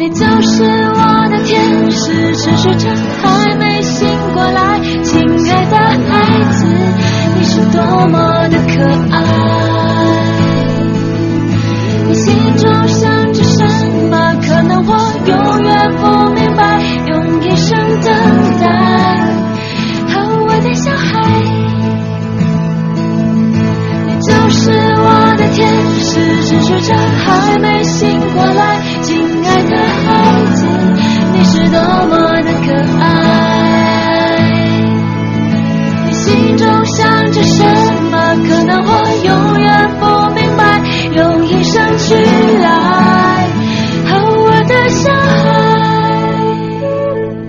你就是我的天使，沉睡着还没醒过来。亲爱的孩子，你是多么的可爱。你心中想着什么？可能我永远不明白，用一生等待和我的小孩。你就是我的天使，沉睡着还没醒过来。亲爱的孩子，你是多么的可爱。你心中想着什么？可能我永